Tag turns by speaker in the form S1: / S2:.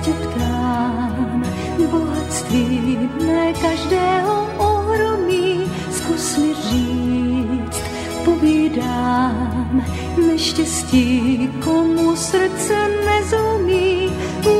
S1: tě ptám, bohatství mne každého ohromí, zkus mi říct, povídám, neštěstí, komu srdce nezumí,